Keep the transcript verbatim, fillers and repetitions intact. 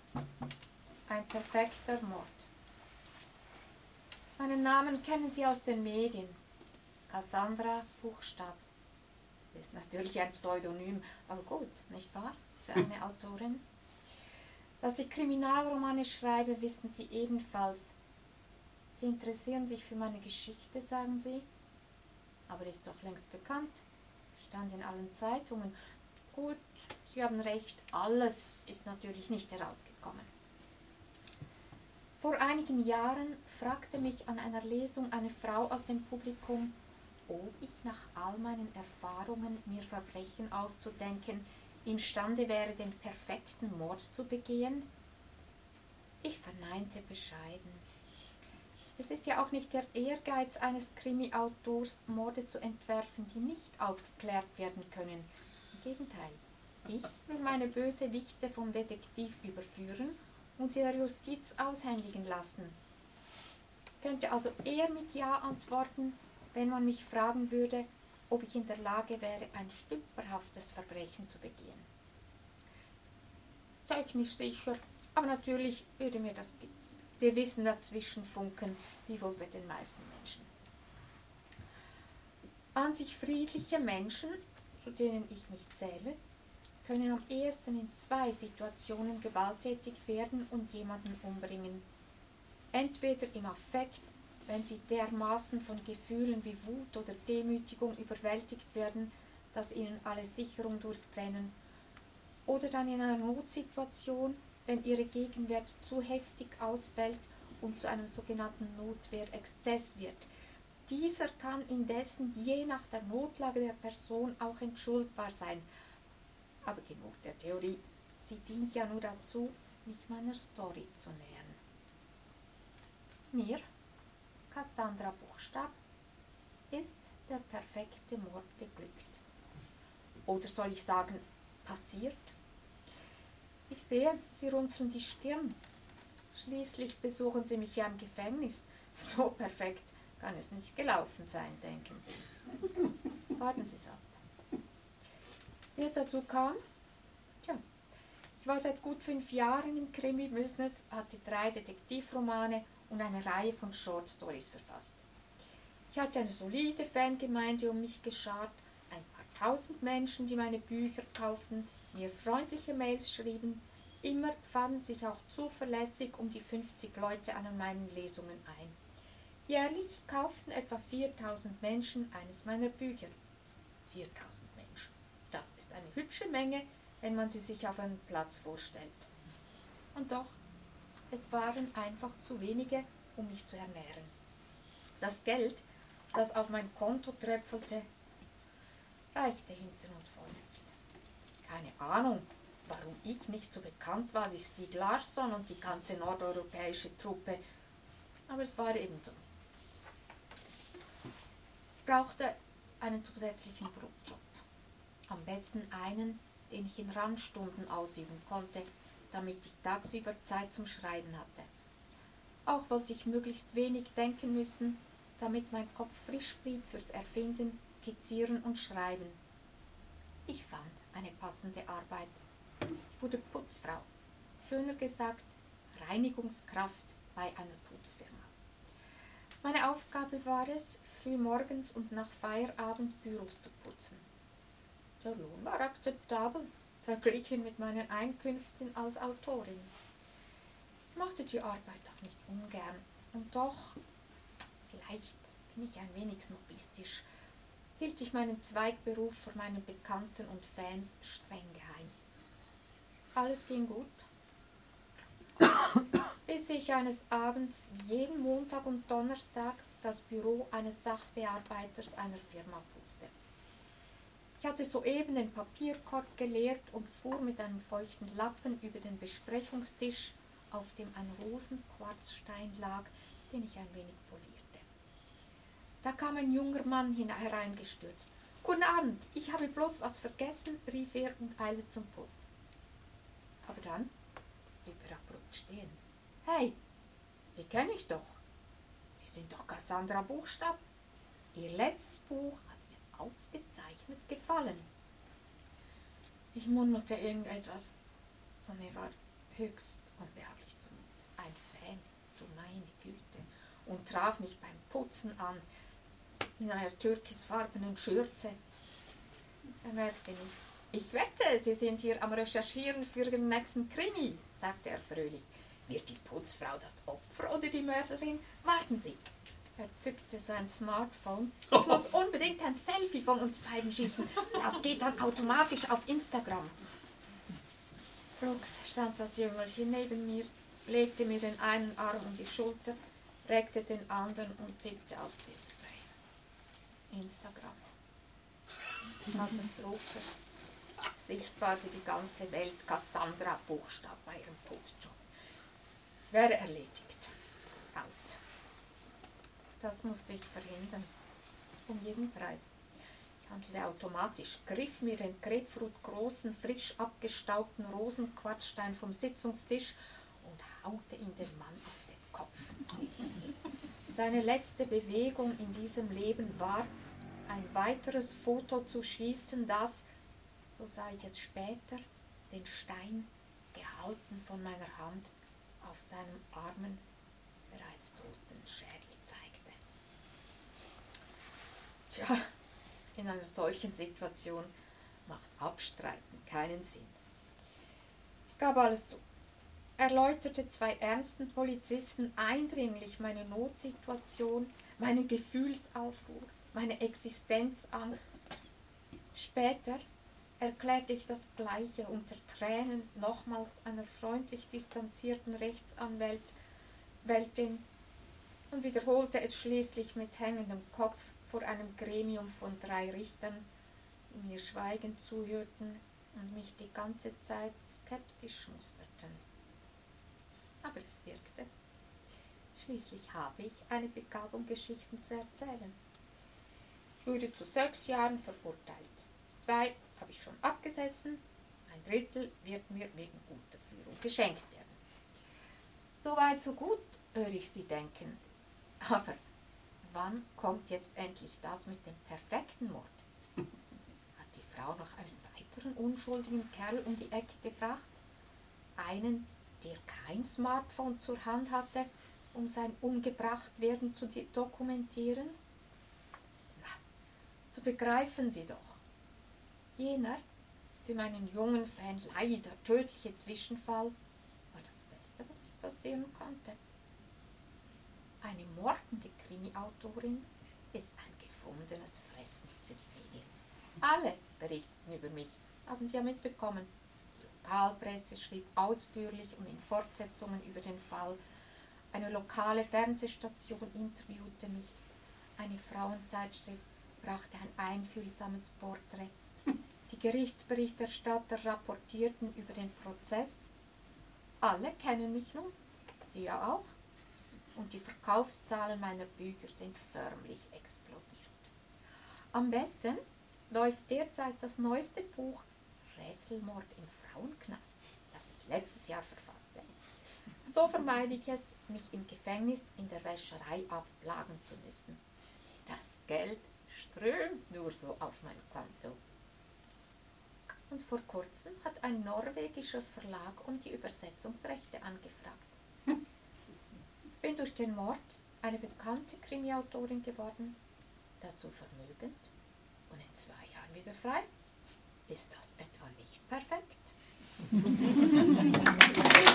Ein perfekter Mord. Meinen Namen kennen Sie aus den Medien. Cassandra Buchstab. Ist natürlich ein Pseudonym, aber gut, nicht wahr? Für eine Autorin. Dass ich Kriminalromane schreibe, wissen Sie ebenfalls. Sie interessieren sich für meine Geschichte, sagen Sie? Aber ist doch längst bekannt. Stand in allen Zeitungen. Gut, Sie haben recht, alles ist natürlich nicht herausgekommen. Vor einigen Jahren fragte mich an einer Lesung eine Frau aus dem Publikum, ob ich nach all meinen Erfahrungen, mir Verbrechen auszudenken, imstande wäre, den perfekten Mord zu begehen. Ich verneinte bescheiden. Es ist ja auch nicht der Ehrgeiz eines Krimi-Autors, Morde zu entwerfen, die nicht aufgeklärt werden können. Im Gegenteil, ich will meine Bösewichte vom Detektiv überführen und sie der Justiz aushändigen lassen. Ich könnte also eher mit Ja antworten, wenn man mich fragen würde, ob ich in der Lage wäre, ein stümperhaftes Verbrechen zu begehen. Technisch sicher, aber natürlich würde mir das Gewissen dazwischen funken, wie wohl bei den meisten Menschen. An sich friedliche Menschen, zu denen ich mich zähle, können am ehesten in zwei Situationen gewalttätig werden und jemanden umbringen. Entweder im Affekt, wenn sie dermaßen von Gefühlen wie Wut oder Demütigung überwältigt werden, dass ihnen alle Sicherung durchbrennen, oder dann in einer Notsituation, wenn ihre Gegenwehr zu heftig ausfällt und zu einem sogenannten Notwehrexzess wird. Dieser kann indessen je nach der Notlage der Person auch entschuldbar sein. Aber genug der Theorie, sie dient ja nur dazu, mich meiner Story zu nähern. Mir, Cassandra Buchstab, ist der perfekte Mord geglückt. Oder soll ich sagen, passiert? Ich sehe, Sie runzeln die Stirn. Schließlich besuchen Sie mich ja im Gefängnis. So perfekt kann es nicht gelaufen sein, denken Sie. Warten Sie es ab. Wie es dazu kam? Tja, ich war seit gut fünf Jahren im Krimi-Business, hatte drei Detektivromane und eine Reihe von Short-Stories verfasst. Ich hatte eine solide Fangemeinde um mich geschart, ein paar tausend Menschen, die meine Bücher kauften, mir freundliche Mails schrieben. Immer fanden sich auch zuverlässig um die fünfzig Leute an meinen Lesungen ein. Jährlich kauften etwa viertausend Menschen eines meiner Bücher. viertausend Menschen. Das ist eine hübsche Menge, wenn man sie sich auf einem Platz vorstellt. Und doch, es waren einfach zu wenige, um mich zu ernähren. Das Geld, das auf mein Konto tröpfelte, reichte hinten und vorne nicht. Keine Ahnung, warum ich nicht so bekannt war wie Stieg Larsson und die ganze nordeuropäische Truppe, aber es war eben so. Ich brauchte einen zusätzlichen Brotjob. Am besten einen, den ich in Randstunden ausüben konnte, damit ich tagsüber Zeit zum Schreiben hatte. Auch wollte ich möglichst wenig denken müssen, damit mein Kopf frisch blieb fürs Erfinden, Skizzieren und Schreiben. Ich fand eine passende Arbeit. Ich wurde Putzfrau, schöner gesagt Reinigungskraft bei einer Putzfirma. Meine Aufgabe war es, früh morgens und nach Feierabend Büros zu putzen. Der Lohn war akzeptabel, verglichen mit meinen Einkünften als Autorin. Ich mochte die Arbeit auch nicht ungern, und doch, vielleicht bin ich ein wenig snobistisch, hielt ich meinen Zweigberuf vor meinen Bekannten und Fans streng geheim. Alles ging gut, bis ich eines Abends wie jeden Montag und Donnerstag das Büro eines Sachbearbeiters einer Firma putzte. Ich hatte soeben den Papierkorb geleert und fuhr mit einem feuchten Lappen über den Besprechungstisch, auf dem ein Rosenquarzstein lag, den ich ein wenig polierte. Da kam ein junger Mann hereingestürzt. »Guten Abend, ich habe bloß was vergessen«, rief er und eilte zum Pult. Aber dann blieb er abrupt stehen. »Hey, Sie kenne ich doch. Sie sind doch Cassandra Buchstab. Ihr letztes Buch hat mir ausgezeichnet gefallen.« Ich murmelte irgendetwas und mir war höchst unbehaaglich zumute. Ein Fan, du meine Güte, und traf mich beim Putzen an, in einer türkisfarbenen Schürze. Er merkte nichts. Ich wette, Sie sind hier am Recherchieren für Ihren nächsten Krimi, sagte er fröhlich. Wird die Putzfrau das Opfer oder die Mörderin? Warten Sie. Er zückte sein Smartphone. Ich muss unbedingt ein Selfie von uns beiden schießen. Das geht dann automatisch auf Instagram. Flugs stand das Jüngelchen neben mir, legte mir den einen Arm um die Schulter, reckte den anderen und tippte aufs Display. Instagram. Katastrophe. Sichtbar für die ganze Welt Cassandra Buchstab bei ihrem Putzjob. Wäre erledigt. Out. Das musste ich verhindern. Um jeden Preis. Ich handelte automatisch, griff mir den grapefruitgroßen, frisch abgestaubten Rosenquatschstein vom Sitzungstisch und haute ihn dem Mann auf den Kopf. Seine letzte Bewegung in diesem Leben war, ein weiteres Foto zu schießen, das, so sah ich es später, den Stein, gehalten von meiner Hand, auf seinem armen, bereits toten Schädel zeigte. Tja, in einer solchen Situation macht Abstreiten keinen Sinn. Ich gab alles zu, erläuterte zwei ernsten Polizisten eindringlich meine Notsituation, meinen Gefühlsaufruhr, meine Existenzangst. Später erklärte ich das Gleiche unter Tränen nochmals einer freundlich distanzierten Rechtsanwältin und wiederholte es schließlich mit hängendem Kopf vor einem Gremium von drei Richtern, die mir schweigend zuhörten und mich die ganze Zeit skeptisch musterten. Aber es wirkte. Schließlich habe ich eine Begabung, Geschichten zu erzählen. Ich wurde zu sechs Jahren verurteilt. Zwei habe ich schon abgesessen, ein Drittel wird mir wegen guter Führung geschenkt werden. Soweit so gut, höre ich Sie denken. Aber wann kommt jetzt endlich das mit dem perfekten Mord? Hat die Frau noch einen weiteren unschuldigen Kerl um die Ecke gebracht? Einen, der kein Smartphone zur Hand hatte, um sein Umgebrachtwerden zu dokumentieren? Na, so begreifen Sie doch. Jener, für meinen jungen Fan leider tödliche Zwischenfall, war das Beste, was mir passieren konnte. Eine mordende Krimi-Autorin ist ein gefundenes Fressen für die Medien. Alle berichteten über mich, haben Sie ja mitbekommen. Die Lokalpresse schrieb ausführlich und in Fortsetzungen über den Fall. Eine lokale Fernsehstation interviewte mich. Eine Frauenzeitschrift brachte ein einfühlsames Porträt. Die Gerichtsberichterstatter rapportierten über den Prozess. Alle kennen mich nun, Sie ja auch. Und die Verkaufszahlen meiner Bücher sind förmlich explodiert. Am besten läuft derzeit das neueste Buch Rätselmord im Frauenknast, das ich letztes Jahr verfasste. So vermeide ich es, mich im Gefängnis in der Wäscherei abplagen zu müssen. Das Geld strömt nur so auf mein Konto. Und vor kurzem hat ein norwegischer Verlag um die Übersetzungsrechte angefragt. Ich bin durch den Mord eine bekannte Krimiautorin geworden, dazu vermögend und in zwei Jahren wieder frei. Ist das etwa nicht perfekt?